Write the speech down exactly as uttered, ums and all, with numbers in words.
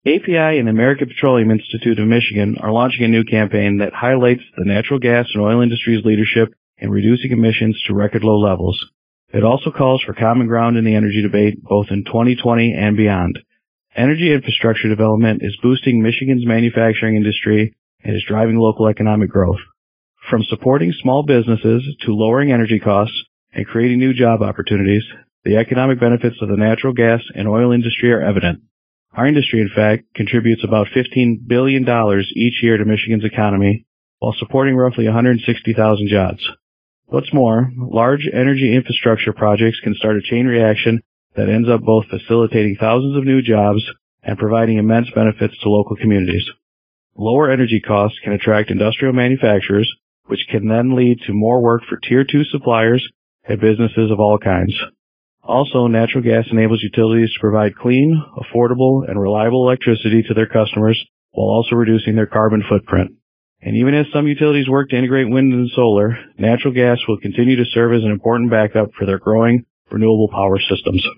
A P I and the American Petroleum Institute of Michigan are launching a new campaign that highlights the natural gas and oil industry's leadership in reducing emissions to record low levels. It also calls for common ground in the energy debate, both in twenty twenty and beyond. Energy infrastructure development is boosting Michigan's manufacturing industry and is driving local economic growth. From supporting small businesses to lowering energy costs and creating new job opportunities, the economic benefits of the natural gas and oil industry are evident. Our industry, in fact, contributes about fifteen billion dollars each year to Michigan's economy while supporting roughly one hundred sixty thousand jobs. What's more, large energy infrastructure projects can start a chain reaction that ends up both facilitating thousands of new jobs and providing immense benefits to local communities. Lower energy costs can attract industrial manufacturers, which can then lead to more work for Tier two suppliers and businesses of all kinds. Also, natural gas enables utilities to provide clean, affordable, and reliable electricity to their customers while also reducing their carbon footprint. And even as some utilities work to integrate wind and solar, natural gas will continue to serve as an important backup for their growing renewable power systems.